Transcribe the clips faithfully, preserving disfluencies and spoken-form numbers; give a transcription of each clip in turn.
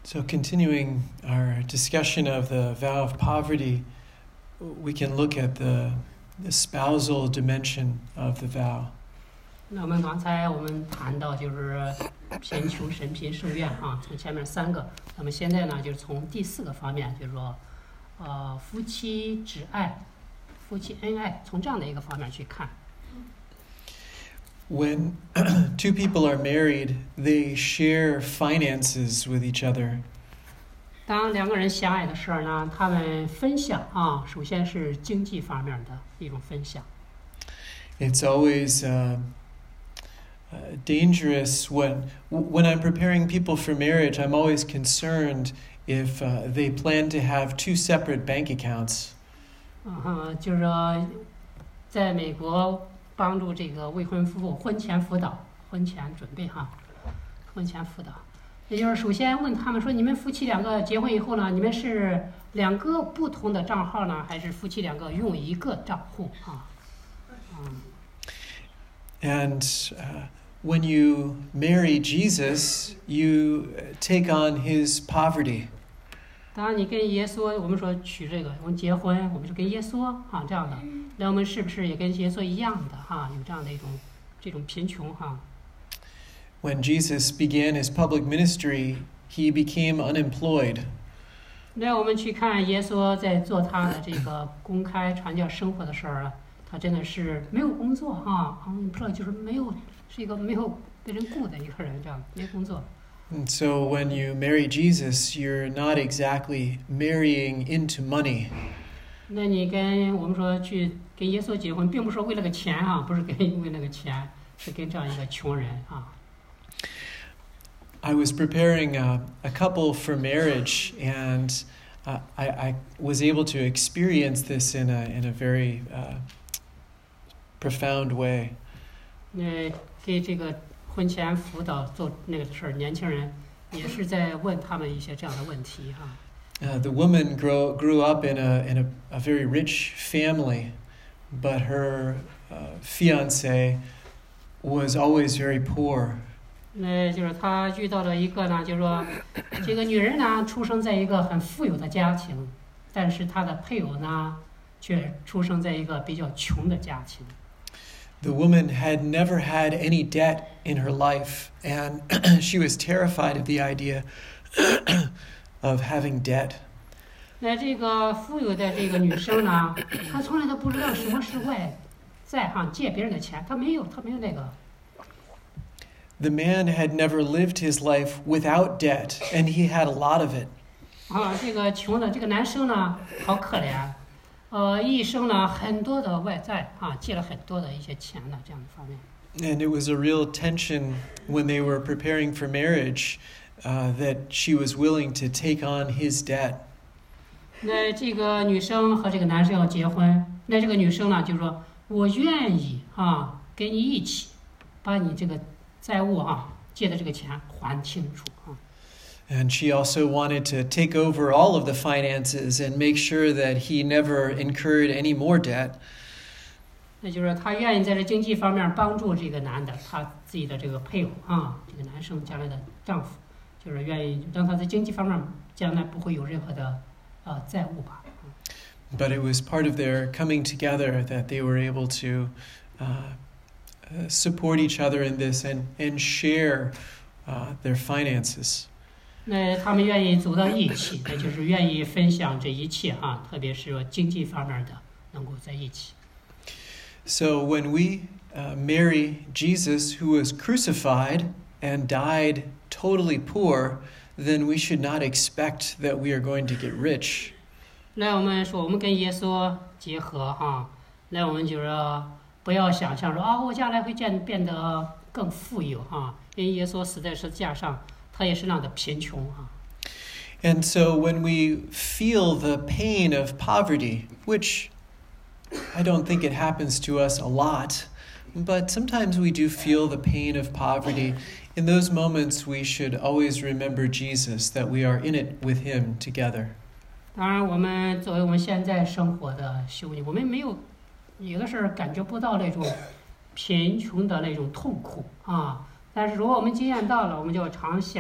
So continuing our discussion of the vow of poverty, we can look at the, the spousal dimension of the vow. 那我们刚才我们谈到就是贫穷、神贫、圣愿啊，从前面三个，那么现在呢，就是从第四个方面，就是说，呃，夫妻只爱，夫妻恩爱，从这样的一个方面去看。 When two people are married, they share finances with each other. 当两个人相爱的时候呢，他们分享啊，首先是经济方面的一种分享。 It's always uh, uh, dangerous when when I'm preparing people for marriage. I'm always concerned if uh, they plan to have two separate bank accounts. 嗯哼，就是说，在美国帮助这个未婚夫妇婚前辅导、婚前准备哈，婚前辅导，也就是首先问他们说：你们夫妻两个结婚以后呢，你们是两个不同的账号呢，还是夫妻两个用一个账户啊？嗯。 And uh, when you marry Jesus, you take on his poverty. 当你跟耶稣，我们说娶这个，我们结婚，我们是跟耶稣啊这样的，那我们是不是也跟耶稣一样的哈？有这样的一种这种贫穷哈。 When Jesus began his public ministry, he became unemployed. 那我们去看耶稣在做他的这个公开传教生活的时候啊，他真的是没有工作哈，unemployed就是没有，是一个没有被人雇的一个人，这样没工作。 And so when you marry Jesus, you're not exactly marrying into money. 那你跟我们说去跟耶稣结婚，并不是为了个钱啊，不是跟为那个钱，是跟这样一个穷人啊。 I was preparing a, a couple for marriage, and uh, I, I was able to experience this in a in a very uh, profound way. 那给这个婚前辅导做那个事儿，年轻人也是在问他们一些这样的问题哈。 Uh, the woman grow, grew up in a in a, a very rich family, but her uh, fiance was always very poor. 那就是他遇到了一个呢，就是说，这个女人呢出生在一个很富有的家庭，但是她的配偶呢却出生在一个比较穷的家庭。 The woman had never had any debt in her life, and she was terrified of the idea of having debt. 那这个富有的这个女生呢，她从来都不知道什么是外债哈，借别人的钱，她没有，她没有那个。 The man had never lived his life without debt, and he had a lot of it. 啊，这个穷的这个男生呢，好可怜，呃，一生呢很多的外债啊，借了很多的一些钱的这样的方面。 And it was a real tension when they were preparing for marriage, uh, that she was willing to take on his debt. 那这个女生和这个男生要结婚，那这个女生呢就说：“我愿意啊，跟你一起把你这个债务啊借的这个钱还清楚啊。” And she also wanted to take over all of the finances and make sure that he never incurred any more debt. 那就是她愿意在这经济方面帮助这个男的，她自己的这个配偶啊，这个男生将来的丈夫，就是愿意让他在经济方面将来不会有任何的呃债务吧。 But it was part of their coming together that they were able to uh, uh, support each other in this and, and share uh, their finances. 那他们愿意走到一起，那就是愿意分享这一切哈，特别是经济方面的能够在一起。 So when we uh, marry Jesus, who was crucified and died totally poor, then we should not expect that we are going to get rich. 那我们说，我们跟耶稣结合哈，那我们就说不要想象说啊，我将来会变变得更富有哈，因为耶稣死在十字架上，他也是那样的贫穷哈。 And so when we feel the pain of poverty, which I don't think it happens to us a lot, but sometimes we do feel the pain of poverty. In those moments, we should always remember Jesus, that we are in it with him together. 当然，我们作为我们现在生活的兄弟，我们没有有的时候感觉不到那种贫穷的那种痛苦啊。但是如果我们经验到了，我们就要常想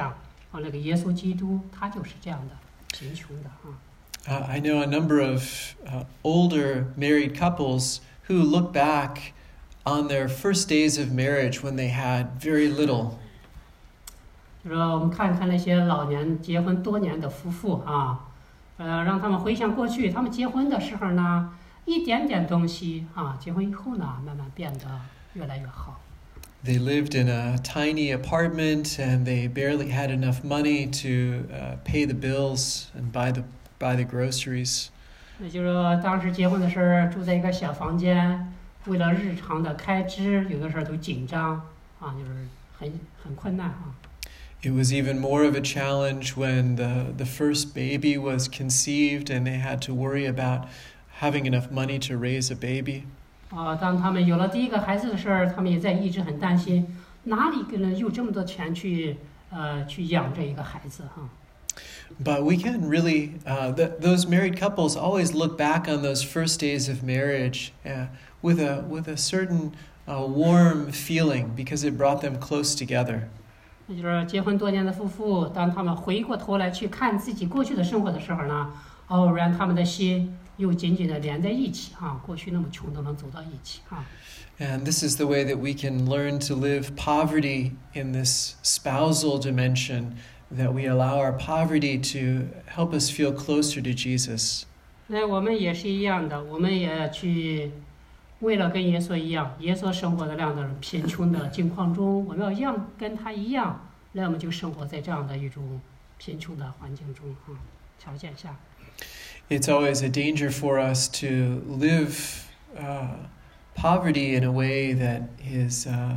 啊，那个耶稣基督他就是这样的贫穷的啊。 Uh, I know a number of uh, older married couples who look back on their first days of marriage when they had very little. 就是我们看看那些老年结婚多年的夫妇啊，呃，让他们回想过去，他们结婚的时候呢，一点点东西啊，结婚以后呢，慢慢变得越来越好。 They lived in a tiny apartment and they barely had enough money to uh, pay the bills and buy the buy the groceries. 那就是说，当时结婚的时候住在一个小房间，为了日常的开支，有的时候都紧张啊，就是很很困难啊。 It was even more of a challenge when the the first baby was conceived and they had to worry about having enough money to raise a baby. 啊，当他们有了第一个孩子的时候，他们也在一直很担心，哪里能有这么多钱去呃去养这一个孩子哈。 But we can really, uh, th- those married couples always look back on those first days of marriage uh, with a with a certain uh, warm feeling because it brought them close together. 那就是结婚多年的夫妇，当他们回过头来去看自己过去的生活的时候呢，偶然他们的心又紧紧的连在一起啊，过去那么穷都能走到一起啊。 And this is the way that we can learn to live poverty in this spousal dimension, that we allow our poverty to help us feel closer to Jesus. 那我们也是一样的，我们也去为了跟耶稣一样，耶稣生活在这样的贫穷的境况中，我们要一样跟他一样，那我们就生活在这样的一种贫穷的环境中啊，条件下。 It's always a danger for us to live uh, poverty in a way that is uh,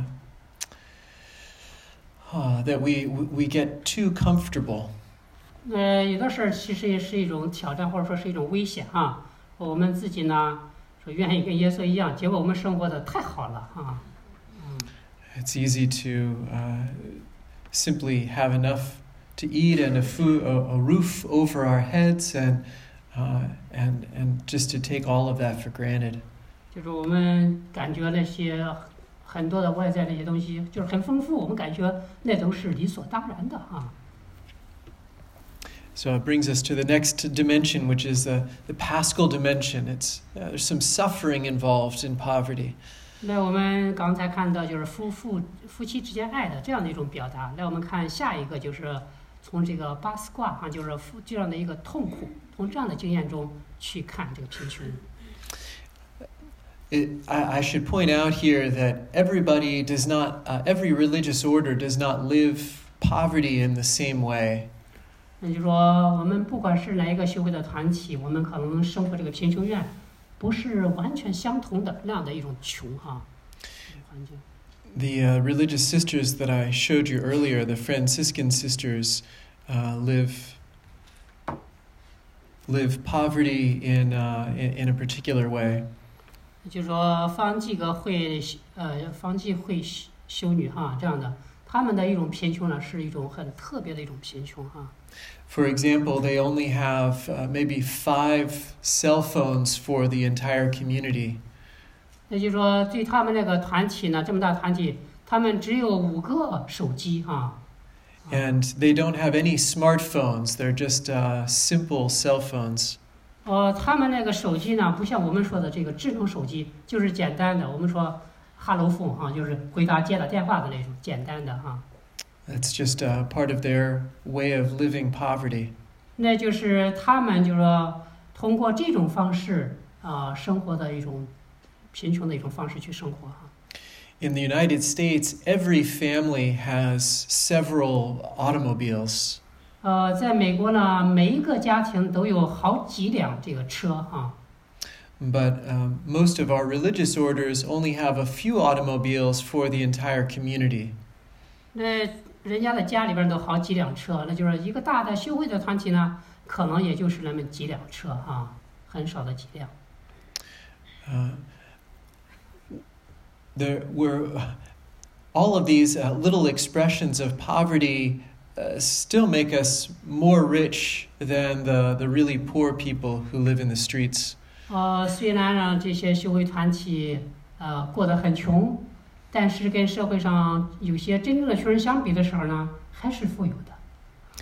uh, that we we get too comfortable. 呃，有的时候其实也是一种挑战，或者说是一种危险啊。我们自己呢，说愿意跟耶稣一样，结果我们生活的太好了啊。嗯。 It's easy to uh, simply have enough to eat and a food, a, a roof over our heads, and uh, and and just to take all of that for granted. 就是我们感觉那些很多的外在那些东西就是很丰富，我们感觉那都是理所当然的啊。 So it brings us to the next dimension, which is the, the paschal dimension. It's uh, there's some suffering involved in poverty. 那我们刚才看到就是夫妇夫妻之间爱的这样的一种表达。那我们看下一个就是从这个巴斯卦啊，就是夫这样的一个痛苦，从这样的经验中去看这个贫穷。 It, I, I should point out here that everybody does not, uh, every religious order does not live poverty in the same way. 那就是说，我们不管是哪一个修会的团体，我们可能生活这个贫穷院，不是完全相同的那样的一种穷哈。环境。 The uh, religious sisters that I showed you earlier, the Franciscan sisters, uh, live live poverty in, uh, in in a particular way. 就是说，方济个会呃，方济会修女哈这样的，他们的一种贫穷呢，是一种很特别的一种贫穷哈。 For example, they only have uh, maybe five cell phones for the entire community. 也就是说，对他们那个团体呢，这么大团体，他们只有五个手机哈。 And they don't have any smartphones. They're just uh, simple cell phones. 呃，他们那个手机呢，不像我们说的这个智能手机，就是简单的，我们说 Hello Phone 哈，就是回答接了电话的那种简单的哈。 That's just a part of their way of living poverty. 那就是他们就是说通过这种方式啊、呃，生活的一种贫穷的一种方式去生活哈。 In the United States, every family has several automobiles. 呃，在美国呢，每一个家庭都有好几辆这个车啊。 But um, most of our religious orders only have a few automobiles for the entire community. 那人家的家里边都好几辆车，那就是一个大的修会的团体呢，可能也就是那么几辆车啊，很少的几辆。 Uh, there were all of these uh, little expressions of poverty uh, still make us more rich than the, the really poor people who live in the streets. 呃，虽然让这些修会团体呃过得很穷，但是跟社会上有些真正的穷人相比的时候呢，还是富有的。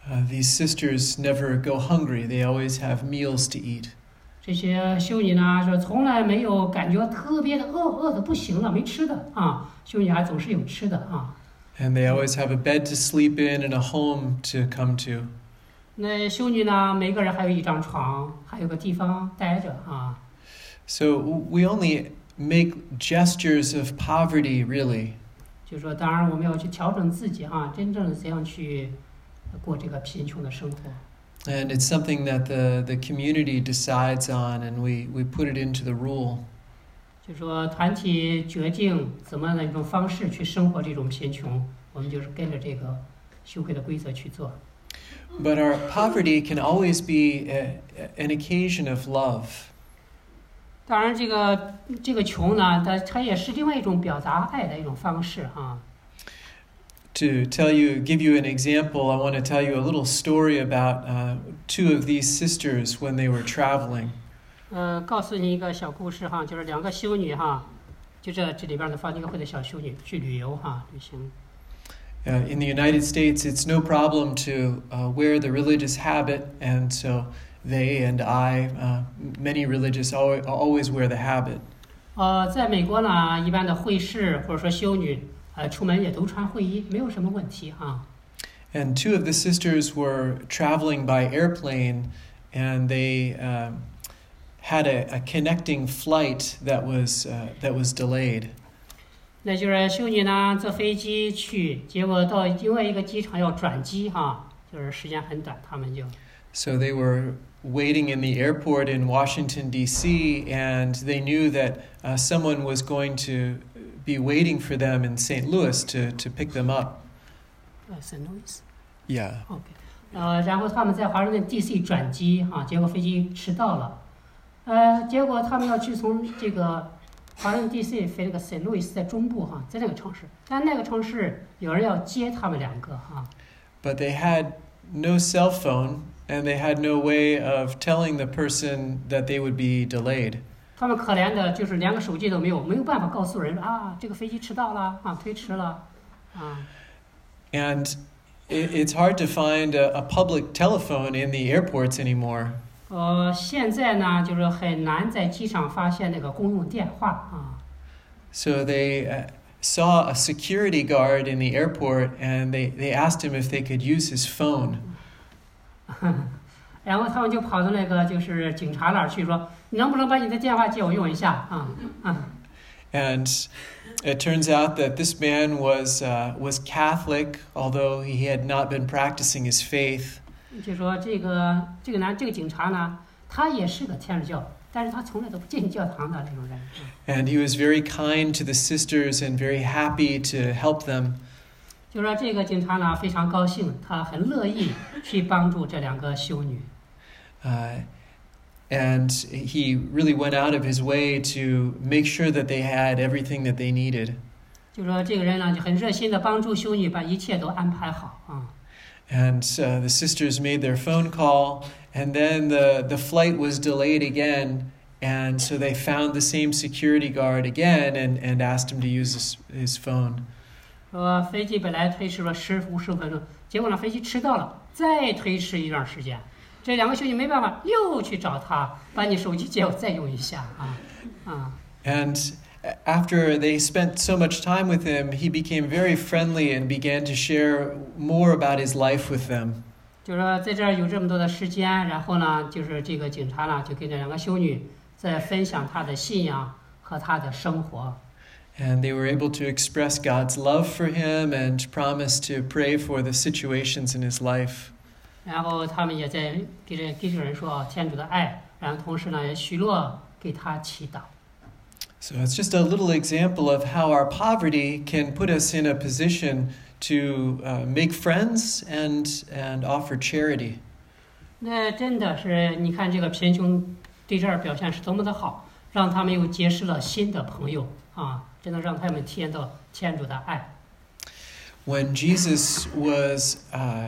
Uh, these sisters never go hungry. They always have meals to eat. 这些修女呢，说从来没有感觉特别的饿，饿的不行了，没吃的啊。修女还总是有吃的啊。 And they always have a bed to sleep in and a home to come to. 那修女呢，每个人还有一张床，还有个地方待着啊。 So we only make gestures of poverty, really. 就说，当然我们要去调整自己哈，真正的怎样去过这个贫穷的生活。 And it's something that the, the community decides on, and we, we put it into the rule. 就说团体决定怎么样的一种方式去生活这种贫穷，我们就是跟着这个修会的规则去做。 But our poverty can always be a, an occasion of love. 当然，这个这个穷呢，它它也是另外一种表达爱的一种方式哈。 To tell you, give you an example, I want to tell you a little story about uh, two of these sisters when they were traveling. 呃，告诉你一个小故事哈，就是两个修女哈，就这这里边的方济会的小修女去旅游哈，旅行。 Uh, in the United States, it's no problem to uh, wear the religious habit, and so they and I, uh, many religious, always, always wear the habit. 呃，在美国呢，一般的会士或者说修女。呃，出门也都穿会衣，没有什么问题啊。 And two of the sisters were traveling by airplane, and they uh, had a, a connecting flight that was uh, that was delayed. 那就是修女呢，坐飞机去，结果到另外一个机场要转机哈，就是时间很短，他们就。 So they were waiting in the airport in Washington, D C, and they knew that uh, someone was going to be waiting for them in Saint Louis to, to pick them up. Uh, Saint Louis? Yeah. OK. 呃，然后他们在华盛顿 D C 转机哈，结果飞机迟到了。呃，结果他们要去从这个华盛顿 D C 飞那个 Saint Louis 在中部哈，在那个城市，但那个城市有人要接他们两个哈。 But they had no cell phone, and they had no way of telling the person that they would be delayed. 他们可怜的就是连个手机都没有，没有办法告诉人啊，这个飞机迟到了啊，推迟了啊。 And it, it's hard to find a, a public telephone in the airports anymore. 呃，现在呢，就是很难在机场发现那个公用电话啊。 So they uh, saw a security guard in the airport, and they, they asked him if they could use his phone. 然后他们就跑到那个就是警察那儿去说，你能不能把你的电话借我用一下啊啊 And it turns out that this man was uh, was Catholic, although he had not been practicing his faith. 就说这个这个男这个警察呢，他也是个天主教，但是他从来都不进教堂的那种人。 And he was very kind to the sisters and very happy to help them. 就说这个警察呢非常高兴，他很乐意去帮助这两个修女。 Uh, and he really went out of his way to make sure that they had everything that they needed. 就说这个人呢就很热心的帮助修女把一切都安排好啊。 And uh, the sisters made their phone call, and then the, the flight was delayed again, and so they found the same security guard again and, and asked him to use his, his phone. 说飞机本来推迟了十五十分钟，结果呢飞机迟到了，再推迟一段时间。这两个修女没办法，又去找他，把你手机借我再用一下啊啊。 And after they spent so much time with him, he became very friendly and began to share more about his life with them. 就是说在这儿有这么多的时间，然后呢，就是这个警察呢就跟这两个修女在分享他的信仰和他的生活。 And they were able to express God's love for him and promise to pray for the situations in his life. 然后他们也在给这给这个人说天主的爱，然后同时呢也许诺给他祈祷。 So it's just a little example of how our poverty can put us in a position to uh, make friends and and offer charity. 那真的是，你看这个贫穷对这儿表现是多么的好，让他们又结识了新的朋友啊，真的让他们体验到天主的爱。 When Jesus was uh,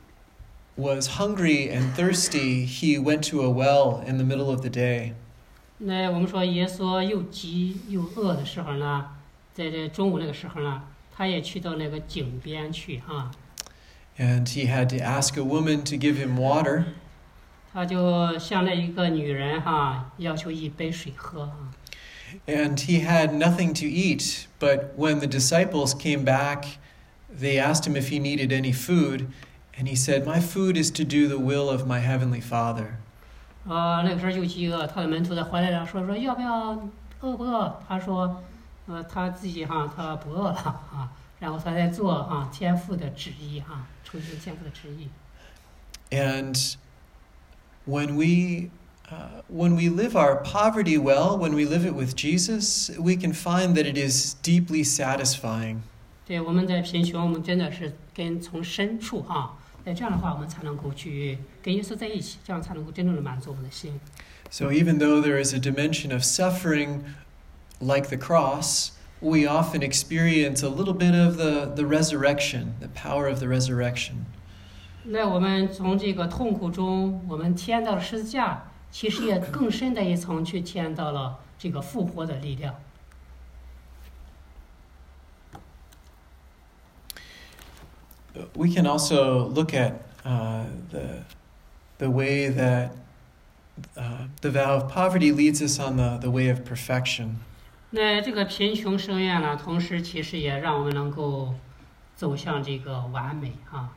was hungry and thirsty, he went to a well in the middle of the day. 那我们说耶稣又饥又饿的时候呢，在这中午那个时候呢，他也去到那个井边去啊。 And he had to ask a woman to give him water. 他就向那一个女人哈要求一杯水喝啊。 And he had nothing to eat, but when the disciples came back, they asked him if he needed any food, and he said, "My food is to do the will of my heavenly Father." 呃，那个时候就饥饿，他的门徒在回来了，说说要不要饿不饿？他说，呃，他自己哈他不饿了啊，然后他在做哈天父的旨意哈，遵循天父的旨意。 And when we uh, when we live our poverty well, when we live it with Jesus, we can find that it is deeply satisfying. 对，我们在贫穷，我们真的是跟从深处哈。那这样的话，我们才能够去跟耶稣在一起，这样才能够真正的满足我们的心。 So even though there is a dimension of suffering like the cross, we often experience a little bit of the, the resurrection, the power of the resurrection. 那我们从这个痛苦中，我们体验到了十字架，其实也更深的一层去体验到了这个复活的力量。 We can also look at uh, the, the way that uh, the vow of poverty leads us on the, the way of perfection. 那这个贫穷圣愿呢，同时其实也让我们能够走向这个完美啊。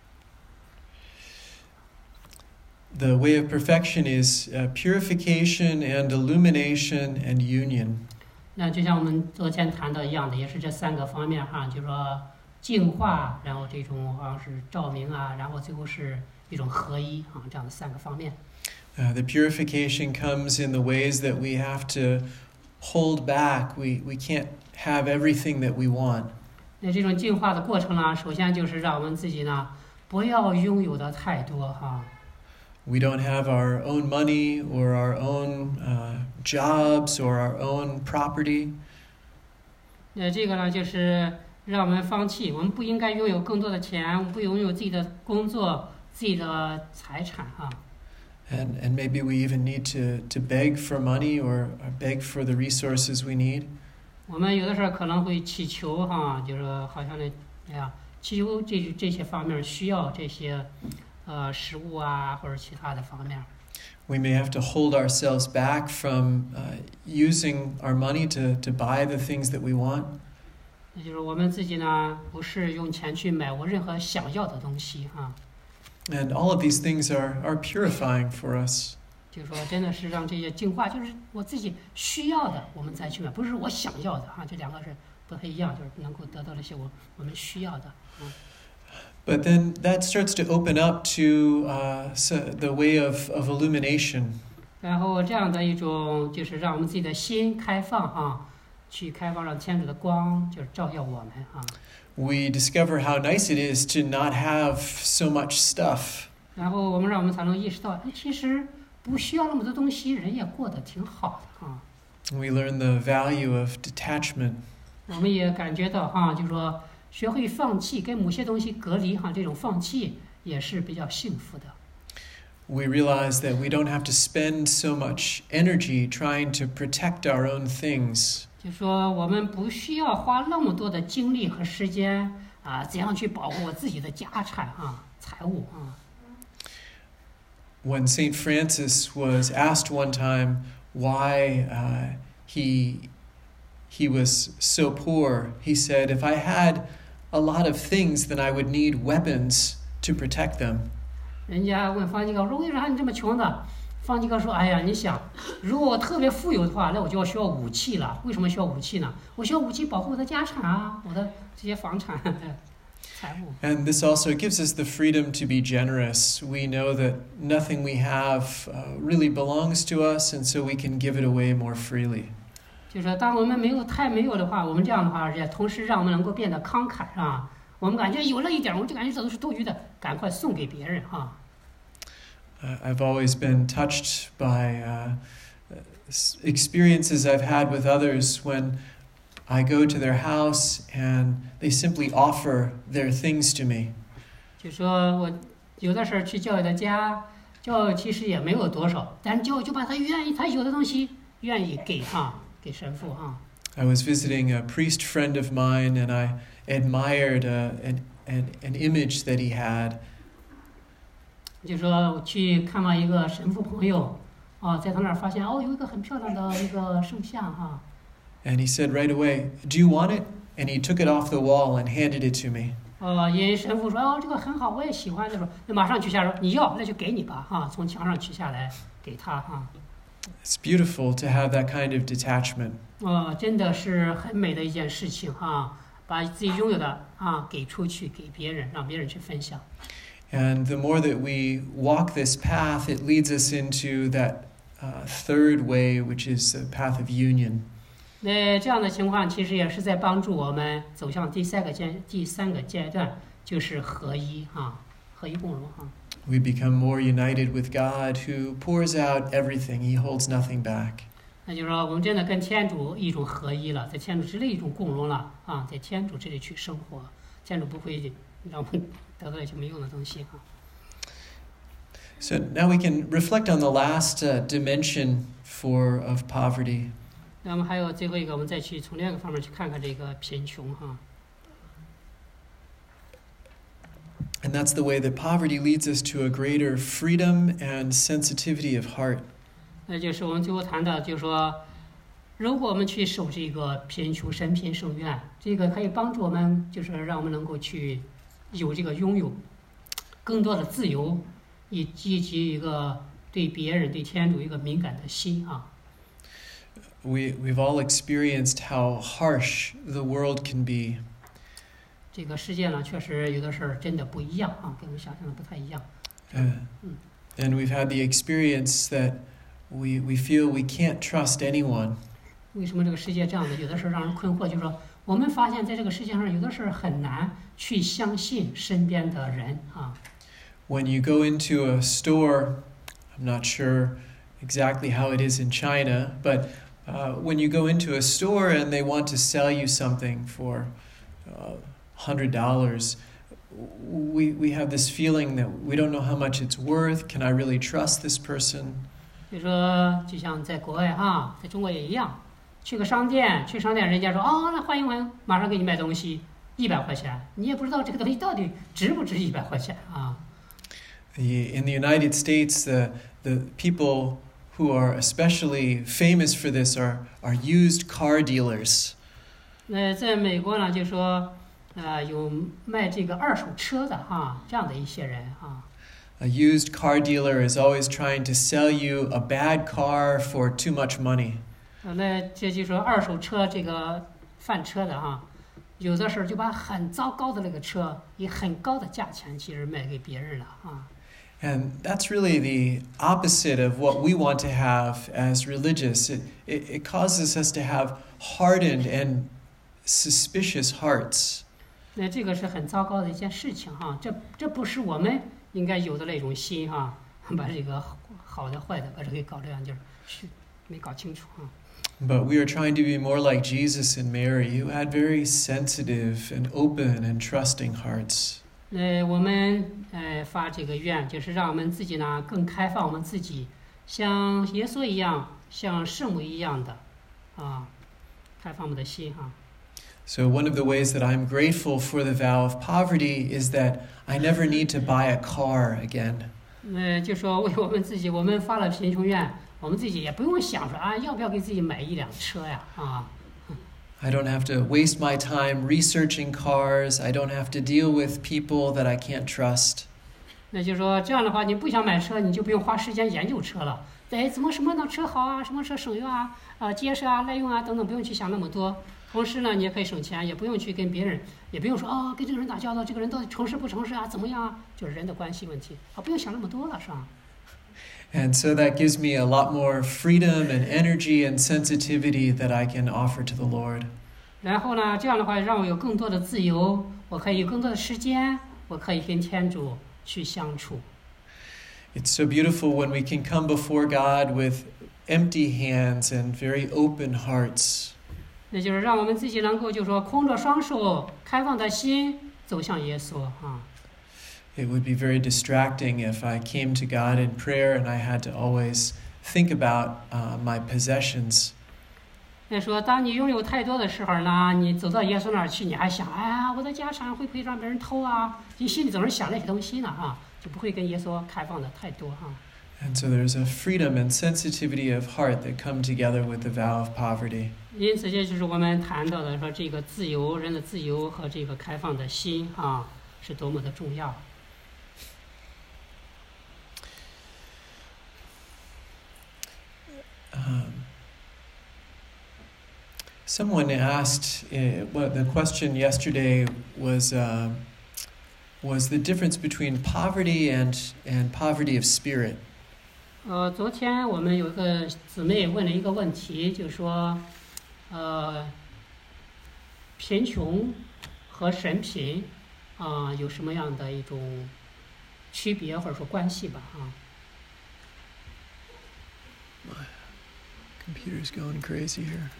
The way of perfection is uh, purification and illumination and union. 那就像我们昨天谈到一样的，也是这三个方面哈，就是说。净化，然后这种好像是照明啊，然后最后是一种合一啊，这样的三个方面。 Uh, the purification comes in the ways that we have to hold back. We we can't have everything that we want. 那这种净化的过程呢，首先就是让我们自己呢不要拥有的太多哈。 We don't have our own money or our own uh, jobs or our own property. 那这个呢，就是让我们放弃，我们不应该拥有更多的钱，我们不拥有自己的工作、自己的财产哈。 And and maybe we even need to to beg for money or, or beg for the resources we need. 我们有的时候可能会祈求哈，就是好像那哎呀，祈求这这些方面需要这些呃食物啊或者其他的方面。 We may have to hold ourselves back from uh, using our money to to buy the things that we want. 那就是我们自己呢，不是用钱去买我任何想要的东西哈。 And all of these things are are purifying for us. 就是说，真的是让这些净化，就是我自己需要的，我们再去买，不是我想要的哈。这两个是不太一样，就是能够得到那些我我们需要的。嗯。 But then that starts to open up to uh, so the way of of illumination. 然后这样的一种，就是让我们自己的心开放哈。去开放，让天主的光就是照耀我们啊。 We discover how nice it is to not have so much stuff. 然后我们让我们才能意识到，其实不需要那么多东西，人也过得挺好的啊。 We learn the value of detachment. 我们也感觉到哈，就是说学会放弃，跟某些东西隔离哈，这种放弃也是比较幸福的。 We realize that we don't have to spend so much energy trying to protect our own things. 就说我们不需要花那么多的精力和时间啊，怎样去保护我自己的家产啊、财物啊。 When Saint Francis was asked one time why uh, he he was so poor, he said, "If I had a lot of things, then I would need weapons to protect them." 人家问方济各说：“为啥你这么穷的？”方济各说：“哎呀，你想，如果我特别富有的话，那我就要需要武器了。为什么需要武器呢？我需要武器保护我的家产啊，我的这些房产、财物。” And this also gives us the freedom to be generous. We know that nothing we have uh, really belongs to us, and so we can give it away more freely. 就是说，当我们没有太没有的话，我们这样的话，也同时让我们能够变得慷慨啊。我们感觉有了一点，我们就感觉这都是多余的，赶快送给别人啊。 Uh, I've always been touched by uh, experiences I've had with others when I go to their house and they simply offer their things to me. 就说我有的时候去教友的家，教友其实也没有多少，但是教友就把他愿意他有的东西愿意给哈，给神父哈。 I was visiting a priest friend of mine, and I admired uh, an, an, an image that he had. 就说我去看望一个神父朋友，啊，在他那儿发现哦，有一个很漂亮的一个圣像哈。 And he said right away, "Do you want it?" And he took it off the wall and handed it to me. 哦，因神父说哦，这个很好，我也喜欢。他说，那马上取下说你要，那就给你吧哈，从墙上取下来给他哈。 It's beautiful to have that kind of detachment. 哦，真的是很美的一件事情哈，把自己拥有的啊给出去，给别人，让别人去分享。 And the more that we walk this path, it leads us into that uh, third way, which is the path of union. 那这样的情况其实也是在帮助我们走向第三个阶第三个阶段，就是合一啊，合一共荣啊。 We become more united with God, who pours out everything. He holds nothing back. 那就是说，我们真的跟天主一种合一了，在天主之内一种共荣了啊，在天主这里去生活，天主不会让我们得到一些没用的东西啊。 So now we can reflect on the last uh, dimension for of poverty. 那么还有最后一个，我们再去从另一个方面去看看这个贫穷哈。 And that's the way that poverty leads us to a greater freedom and sensitivity of heart. 那就是我们最后谈到，就是说，如果我们去守这个贫穷神贫圣愿，这个可以帮助我们，就是让我们能够去有这个拥有更多的自由，以以及一个对别人、对天主一个敏感的心啊。 We we've all experienced how harsh the world can be. 这个世界呢，确实有的事儿真的不一样啊，跟我们想象的不太一样。 Uh, and we've had the experience that we we feel we can't trust anyone. 为什么这个世界这样的？有的事儿让人困惑，就是说，我们发现在这个世界上有的事儿很难去相信身边的人啊。 When you go into a store, I'm not sure exactly how it is in China, but uh, when you go into a store and they want to sell you something for uh, one hundred dollars, we we have this feeling that we don't know how much it's worth. Can I really trust this person? 比如说，就像在国外哈，在中国也一样，去个商店，去商店人家说哦，那欢迎欢迎，马上给你卖东西，一百块钱，你也不知道这个东西到底值不值一百块钱啊。 In the United States, the the people who are especially famous for this are are used car dealers. 那在美国呢，就说，呃，有卖这个二手车的哈，这样的一些人啊。 A used car dealer is always trying to sell you a bad car for too much money. 那这就说二手车这个贩车的哈，有的时候就把很糟糕的那个车以很高的价钱其实卖给别人了啊。 And that's really the opposite of what we want to have as religious. It, it, it causes us to have hardened and suspicious hearts. 那这个是很糟糕的一件事情哈，这这不是我们应该有的那种心哈，把这个好的坏的把这个搞这样就是是没搞清楚哈。 But we are trying to be more like Jesus and Mary, who had very sensitive and open and trusting hearts. 呃，我们呃发这个愿，就是让我们自己呢更开放我们自己，像耶稣一样，像圣母一样的，啊，开放我们的心哈。 So one of the ways that I'm grateful for the vow of poverty is that I never need to buy a car again. 呃，就说为我们自己，我们发了贫穷愿，我们自己也不用想说啊，要不要给自己买一辆车呀？啊。 I don't have to waste my time researching cars. I don't have to deal with people that I can't trust. 那就是说，这样的话，你不想买车，你就不用花时间研究车了。哎，怎么什么的车好啊？什么车省油啊？啊，结实啊，耐用啊，等等，不用去想那么多。同时呢，你也可以省钱，也不用去跟别人，也不用说啊、哦，跟这个人打交道，这个人到底诚实不诚实啊？怎么样啊？就是人的关系问题啊，不用想那么多了，是吧？ And so that gives me a lot more freedom and energy and sensitivity that I can offer to the Lord. 然后呢，这样的话让我有更多的自由，我可以有更多的时间，我可以跟天主去相处。 It's so beautiful when we can come before God with empty hands and very open hearts. 那就是让我们自己能够，就是说，空着双手，开放的心，走向耶稣啊。 It would be very distracting if I came to God in prayer and I had to always think about uh, my possessions. 那说，当你拥有太多的时候呢，你走到耶稣那儿去，你还想，哎呀，我的家产会不会让别人偷啊？你心里总是想那些东西呢，啊，就不会跟耶稣开放的太多哈。 And so there's a freedom and sensitivity of heart that come together with the vow of poverty. 因此，这就是我们谈到的说，这个自由，人的自由和这个开放的心啊，是多么的重要。 Um, someone asked, uh, well, the question yesterday was uh, was the difference between poverty and and poverty of spirit. 呃，昨天我们有个姊妹问了一个问题，就是说，呃，贫穷和神贫啊、呃、有什么样的一种区别或者说关系吧啊？ Computer's going crazy here.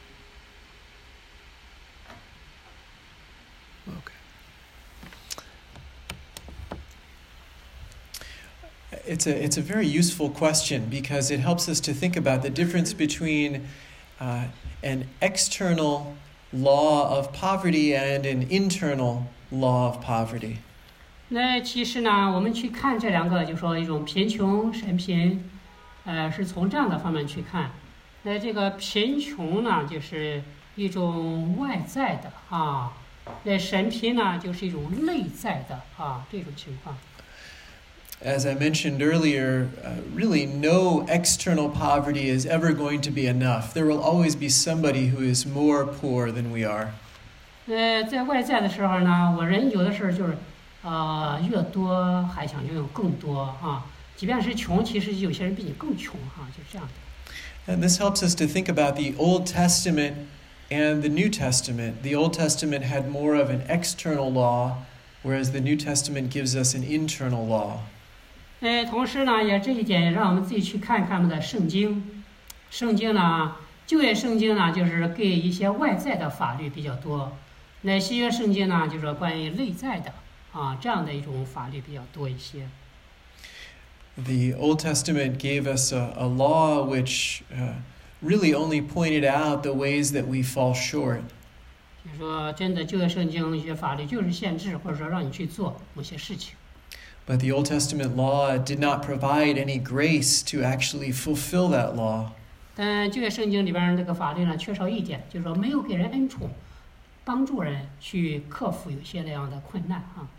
Okay. It's a it's a very useful question because it helps us to think about the difference between uh, an external law of poverty and an internal law of poverty. 那其实呢，我们去看这两个，就说一种贫穷、神贫，呃，是从这样的方面去看。那这个贫穷呢，就是一种外在的啊；那神贫呢，就是一种内在的啊，这种情况。 As I mentioned earlier, uh, really no external poverty is ever going to be enough. There will always be somebody who is more poor than we are. 呃，在外在的时候呢，我人有的时候就是，呃，越多还想拥有更多啊。即便是穷，其实有些人比你更穷哈、啊，就是这样的。 And this helps us to think about the Old Testament and the New Testament. The Old Testament had more of an external law, whereas the New Testament gives us an internal law. 呃，同时呢，也这一点也让我们自己去看看我们的圣经。圣经呢，旧约圣经呢，就是给一些外在的法律比较多；那新约圣经呢，就是关于内在的啊这样的一种法律比较多一些。 The Old Testament gave us a, a law which uh, really only pointed out the ways that we fall short. 就是说，真的旧约圣经一些法律就是限制，或者说让你去做某些事情。 But the Old Testament law did not provide any grace to actually fulfill that law. 但旧约圣经里边这个法律呢，缺少一点，就是说没有给人恩宠，帮助人去克服有些那样的困难啊。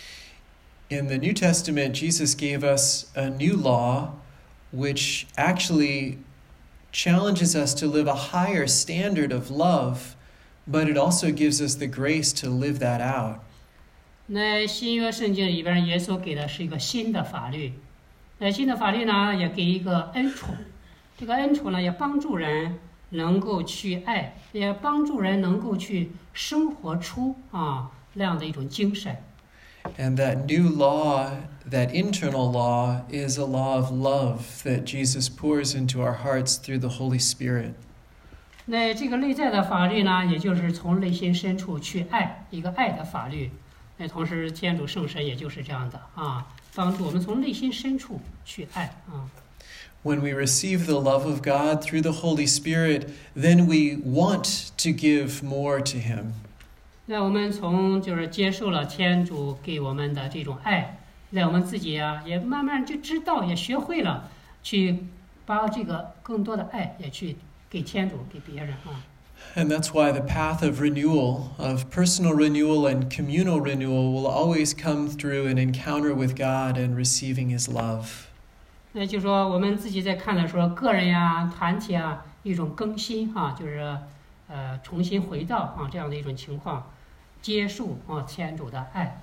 In the New Testament, Jesus gave us a new law which actually challenges us to live a higher standard of love, but it also gives us the grace to live that out. 那新约圣经里边，耶稣给的是一个新的法律，那新的法律呢，也给一个恩宠，这个恩宠呢，也帮助人能够去爱，也帮助人能够去生活出啊那样的一种精神。 And that new law, that internal law, is a law of love that Jesus pours into our hearts through the Holy Spirit. 那这个内在的法律呢，也就是从内心深处去爱，一个爱的法律。那同时，天主圣神也就是这样的啊，帮助我们从内心深处去爱啊。 When we receive the love of God through the Holy Spirit, then we want to give more to Him. 那我们从就是接受了天主给我们的这种爱，那我们自己啊，也慢慢就知道，也学会了去把这个更多的爱也去给天主，给别人啊。 And that's why the path of renewal, of personal renewal and communal renewal, will always come through an encounter with God and receiving His love. 那就说我们自己在看的时候，个人呀、团体啊，一种更新啊，就是呃重新回到啊这样的一种情况，接受啊天主的爱。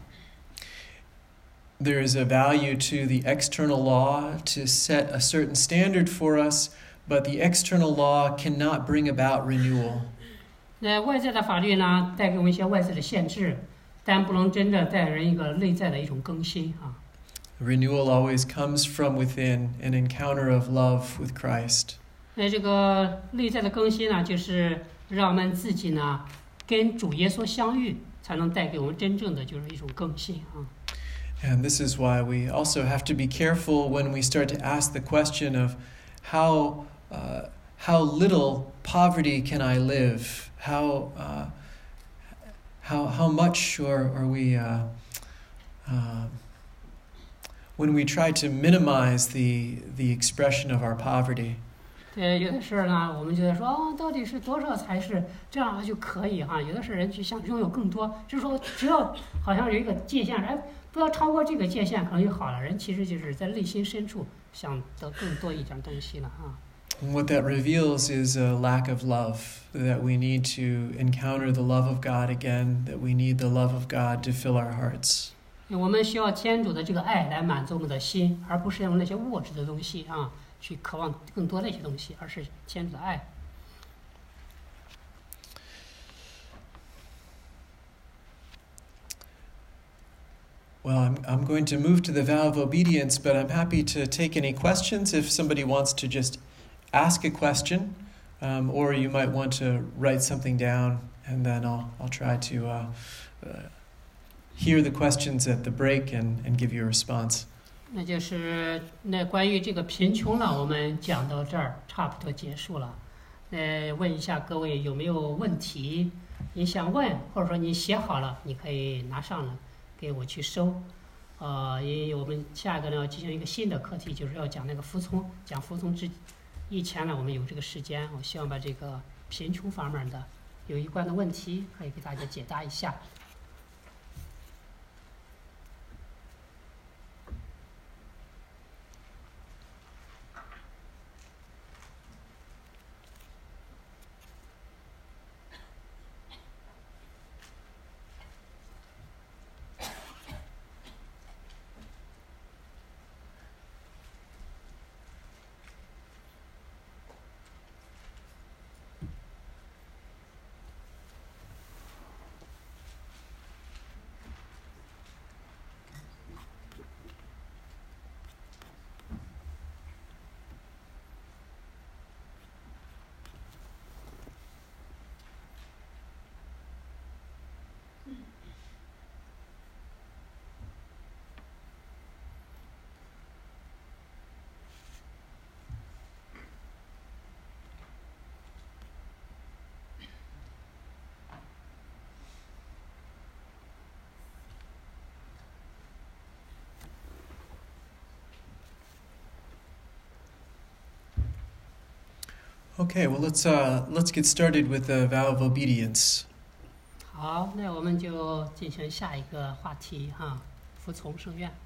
There is a value to the external law to set a certain standard for us, but the external law cannot bring about renewal. 那外在的法律呢，带给我们一些外在的限制，但不能真正带人一个内在的一种更新啊。 Renewal always comes from within, an encounter of love with Christ. 那这个内在的更新呢，就是让我们自己呢跟主耶稣相遇，才能带给我们真正的就是一种更新啊。 And this is why we also have to be careful when we start to ask the question of how uh, how little poverty can I live? How uh, how how much or are we uh, uh, when we try to minimize the the expression of our poverty? 对，有的时候呢，我们觉得说，哦，到底是多少才是这样就可以哈？有的时候人就想拥有更多，就是说只要好像有一个界限，哎，不要超过这个界限，可能就好了。人其实就是在内心深处想得更多一点东西了哈。 And what that reveals is a lack of love, that we need to encounter the love of God again, that we need the love of God to fill our hearts. 我们需要天主的这个爱来满足我们的心，而不是用那些物质的东西啊。去渴望更多的一些东西，而是天主的爱。 Well, I'm I'm going to move to the vow of obedience, but I'm happy to take any questions if somebody wants to just ask a question, um, or you might want to write something down, and then I'll I'll try to uh, uh, hear the questions at the break and, and give you a response. 那就是那关于这个贫穷呢，我们讲到这儿差不多结束了。呃，问一下各位有没有问题？你想问，或者说你写好了，你可以拿上来给我去收。呃，因为我们下一个呢要进行一个新的课题，就是要讲那个服从。讲服从之以前呢，我们有这个时间，我希望把这个贫穷方面的有一关的问题可以给大家解答一下。 Okay, well let's uh, let's get started with the vow of obedience. 好，那我们就进行下一个话题哈，服从圣愿。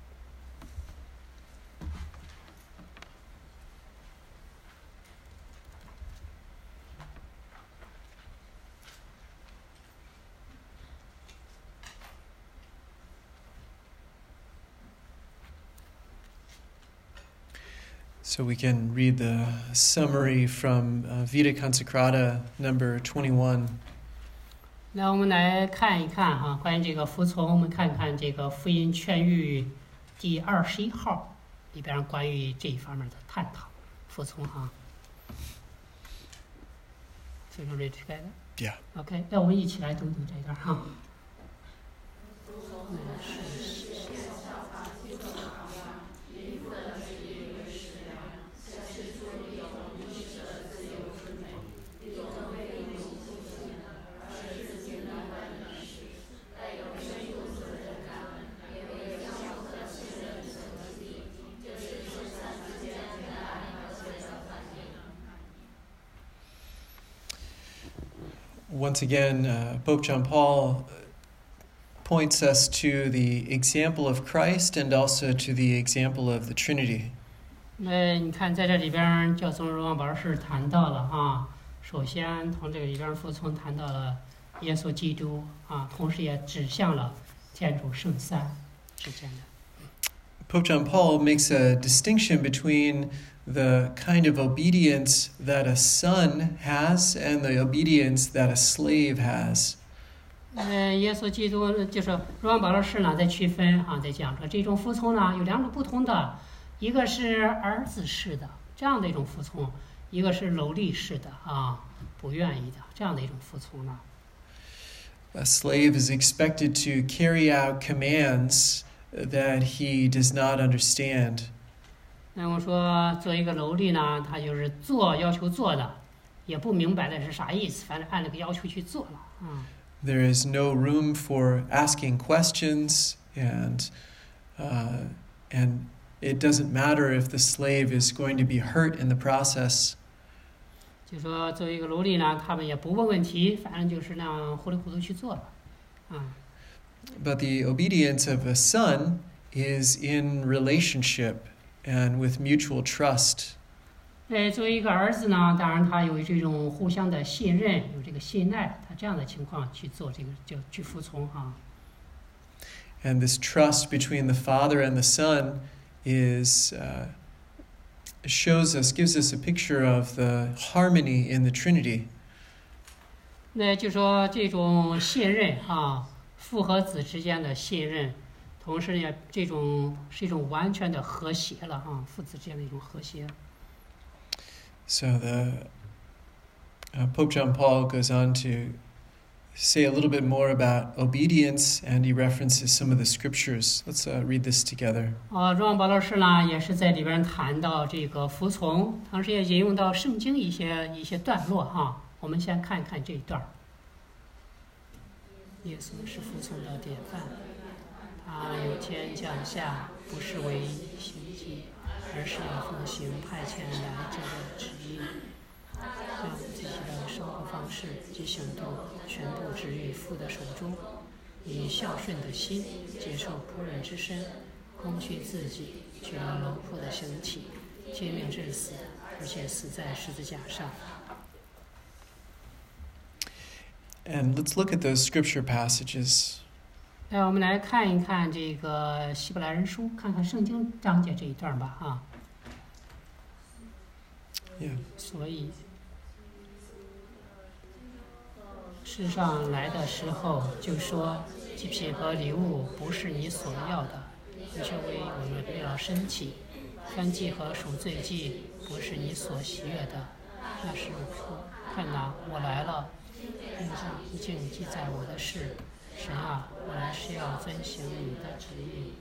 So we can read the summary from uh, Vita Consecrata number twenty-one. 那我们来看一看哈，关于这个服从，我们看看这个福音劝谕第二十一号里边关于这一方面的探讨，服从哈。So you read together? Yeah. OK， 那我们一起来读读这一段哈。 Once again, uh, Pope John Paul points us to the example of Christ and also to the example of the Trinity. 那你看，在这里边，教宗若望保禄士谈到了啊，首先从这个里边服从谈到了耶稣基督啊，同时也指向了天主圣三之间的。 Pope John Paul makes a distinction between the kind of obedience that a son has and the obedience that a slave has. 呃，耶稣基督就是若望保禄士呢，在区分啊，在讲说这种服从呢有两种不同的，一个是儿子式的这样的一种服从，一个是奴隶式的啊，不愿意的这样的一种服从呢。 A slave is expected to carry out commands that he does not understand. 那我说做一个奴隶呢，他就是做要求做的， 也不明白的是啥意思，反正按那个要求去做了啊。 There is no room for asking questions, and uh, and it doesn't matter if the slave is going to be hurt in the process. 就说作为一个奴隶呢，他们也不问问题，反正就是那样糊里糊涂去做了啊。 But the obedience of a son is in relationship and with mutual trust. 对，作为一个儿子呢，当然他有这种互相的信任，有这个信赖，他这样的情况去做这个，就去服从啊。 And this trust between the father and the son is uh, shows us, gives us a picture of the harmony in the Trinity. 那就说这种信任啊，父和子之间的信任，同时呢，这种是一种完全的和谐了啊，父子之间的一种和谐。 So the uh, Pope John Paul goes on to say a little bit more about obedience, and he references some of the scriptures. Let's uh, read this together. 啊，若望保罗士呢，也是在里边谈到这个服从，同时也引用到圣经一些一些段落哈。我们先看看这一段。耶稣是服从的典范，他由天降下，不是为行迹，而是要奉行派遣来者的旨意，让自己的生活方式及行动全部置于父的手中，以孝顺的心接受仆人之身，空虚自己，去让劳苦的兴起，贴命致死，而且死在十字架上。 And let's look at those scripture passages. 来，我们来看一看这个希伯来人书，看看圣经章节这一段吧，啊。 Yeah. 所以，世上来的时候就说，祭品和礼物不是你所要的，你却为我们要升起；燔祭和赎罪祭不是你所喜悦的，那是说，看哪，我来了。并且一切记在我的事，神啊，我来是要遵行你的旨意。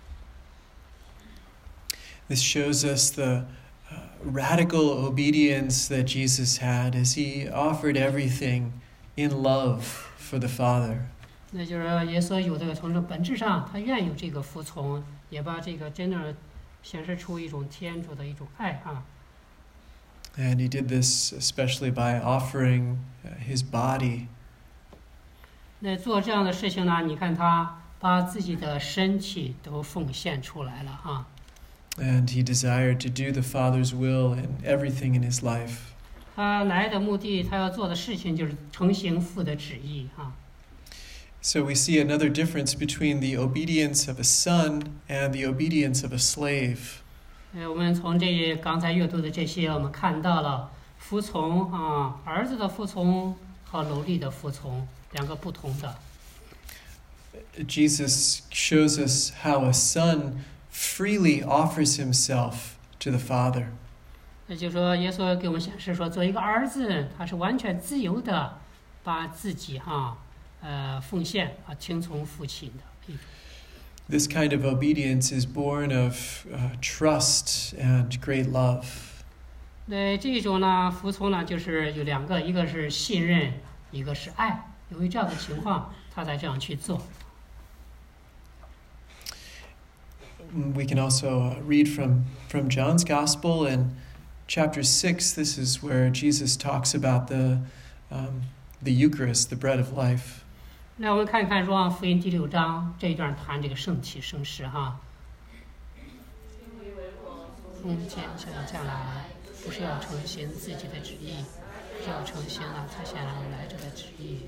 This shows us the uh, radical obedience that Jesus had as he offered everything in love for the Father. 那就是耶稣有这个从这本质上，他愿有这个服从，也把这个真的显示出一种天主的一种爱啊。 And he did this especially by offering his body. 那做这样的事情呢，你看他把自己的身体都奉献出来了啊。 And he desired to do the Father's will in everything in his life. 他来的目的，他要做的事情就是承行父的旨意啊。 So we see another difference between the obedience of a son and the obedience of a slave. 呃，我们从这刚才阅读的这些，我们看到了服从啊，儿子的服从和奴隶的服从两个不同的。 Jesus shows us how a son freely offers himself to the Father. 那就是说，耶稣给我们显示说，作为一个儿子，他是完全自由的，把自己哈呃奉献啊，听从父亲的。 This kind of obedience is born of uh, trust and great love. 那这种呢，服从呢，就是有两个，一个是信任，一个是爱。由于这样的情况，他才这样去做。 We can also read from, from John's Gospel in chapter six. This is where Jesus talks about the, um, the Eucharist, the bread of life. 那我们看看《若望福音》第六章这一段谈这个圣体圣事哈。从天上降来，不是要承行自己的旨意，是要承行那差遣来者的旨意。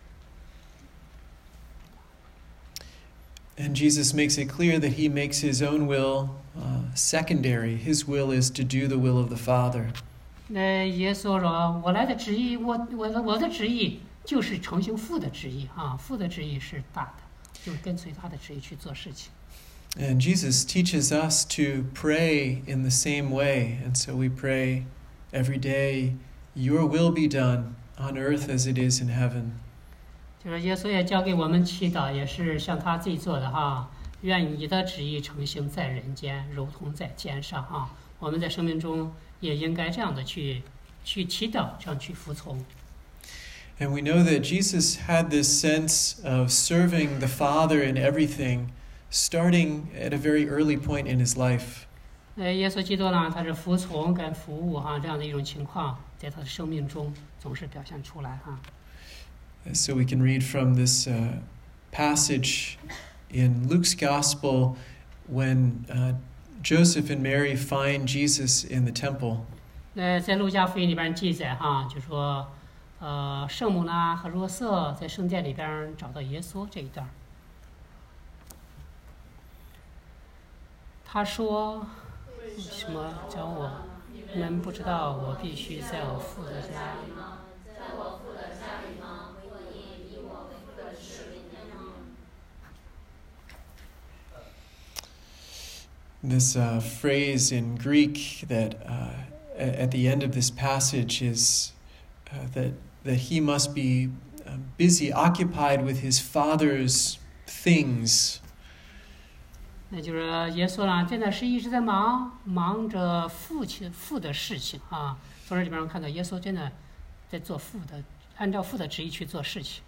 And Jesus makes it clear that he makes his own will uh, secondary. His will is to do the will of the Father. 那耶稣说：“我来的旨意，我我的我的旨意。” 就是承行父的旨意啊，父的旨意是大的，就跟随他的旨意去做事情。 And Jesus teaches us to pray in the same way, and so we pray every day, "Your will be done on earth as it is in heaven." 就是耶稣也教给我们祈祷，也是像他自己做的哈，愿你的旨意承行在人间，如同在天上啊。我们在生命中也应该这样的去去祈祷，这样去服从。 And we know that Jesus had this sense of serving the Father in everything, starting at a very early point in his life. 呃，耶稣基督呢，他是服从跟服务哈、啊、这样的一种情况，在他的生命中总是表现出来哈。 So we can read from this uh, passage in Luke's Gospel when uh, Joseph and Mary find Jesus in the temple. 那在路加福音里边记载哈，就说，呃，圣母呢和若瑟在圣殿里边找到耶稣这一段。他说：“为什么找我？你们不知道我必须在我父的家里吗？在我父的家里吗？我因以我为父的事为念吗？” This uh, phrase in Greek that uh, at the end of this passage is uh, that that he must be uh, busy, occupied with his father's things. 那就是耶稣呢，真的是一直在忙，忙着父亲父的事情啊。从这里边能看到，耶稣真的在做父的，按照父的旨意去做事情。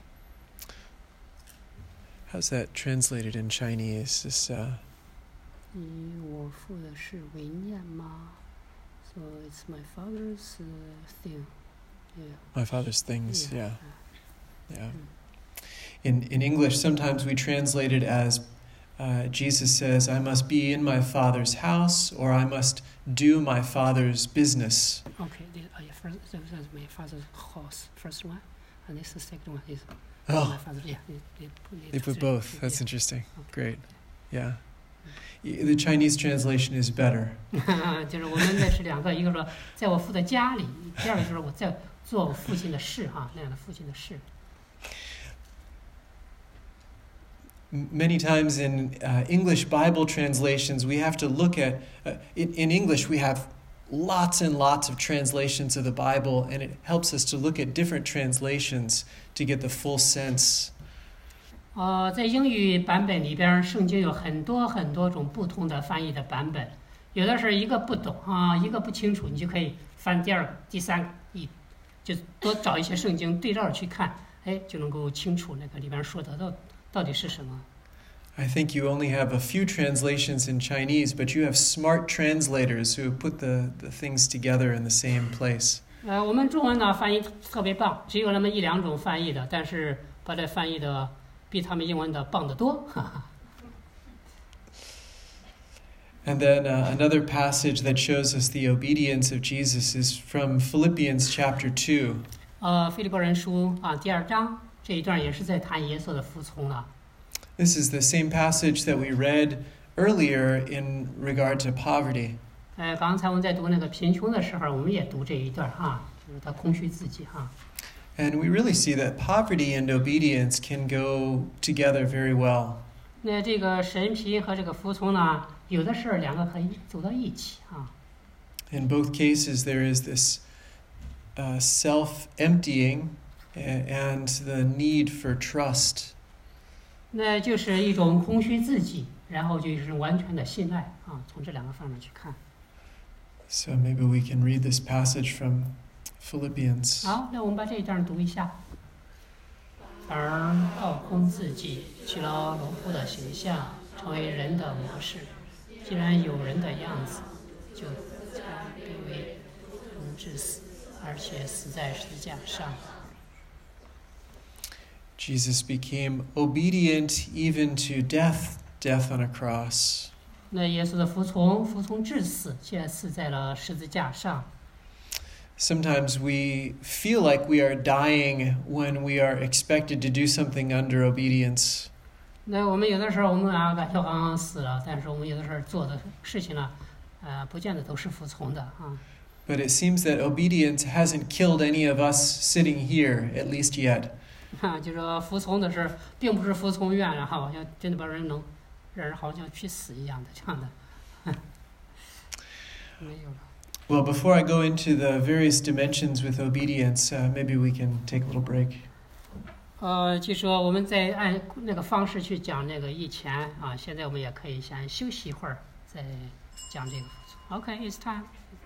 How's that translated in Chinese? This, uh, 以我父的事为念吗 ？So it's my father's thing. Yeah. My father's things. Yeah. Yeah. Yeah. In in English, sometimes we translate it as uh, Jesus says, "I must be in my Father's house," or "I must do my Father's business." Okay. The, uh, yeah, first, this is my father's house. First one, and this the second one is Oh. my father. Yeah. They, they, they, They put both. That's yeah. interesting. Okay. Great. Yeah. The Chinese translation is better. 就是我们那是两个，一个说在我父的家里，第二个就是我在做我父亲的事哈，那样的父亲的事。 Many times in uh, English Bible translations, we have to look at, uh, in, in English, we have lots and lots of translations of the Bible, and it helps us to look at different translations to get the full sense. 呃，在英语版本里边，圣经有很多很多种不同的翻译的版本，有的是一个不懂啊，一个不清楚，你就可以翻第二个、第三个，一就多找一些圣经对照去看，哎，就能够清楚那个里边说的到到底是什么。 I think you only have a few translations in Chinese, but you have smart translators who put the, the things together in the same place. 呃，我们中文呢翻译特别棒，只有那么一两种翻译的，但是把这翻译的比他们英文的棒得多。哈哈。 And then uh, another passage that shows us the obedience of Jesus is from Philippians chapter two. 呃，腓立波人书啊第二章这一段也是在谈耶稣的服从了。 This is the same passage that we read earlier in regard to poverty. 呃，刚才我们在读那个贫穷的时候，我们也读这一段哈，就是他空虚自己哈。 And we really see that poverty and obedience can go together very well. 那这个神贫和这个服从呢，有的是两个可以走到一起啊。 In both cases, there is this uh, self-emptying and the need for trust. 那就是一种空虚自己，然后就是完全的信赖啊。从这两个方面去看。 So maybe we can read this passage from Philippians. 好，那我们把这一段读一下。而倒空自己，取了农夫的形象，成为人的模式。既然有人的样子，就才卑微，能致死，而且死在十字架上。 Jesus became obedient even to death, death on a cross. 那耶稣的服从，服从致死，却死在了十字架上。 Sometimes we feel like we are dying when we are expected to do something under obedience. 那我们有的时候，我们啊感觉好像死了，但是我们有的时候做的事情呢，呃，不见得都是服从的啊。 But it seems that obedience hasn't killed any of us sitting here, at least yet. 哈，就说服从的是，并不是服从愿，然后好像真的把人能，让人好像去死一样的这样的，没有了。 Well, before I go into the various dimensions with obedience, uh, maybe we can take a little break. 呃，就说我们在按那个方式去讲那个以前啊，现在我们也可以先休息一会儿，再讲这个服从。Okay, it's time.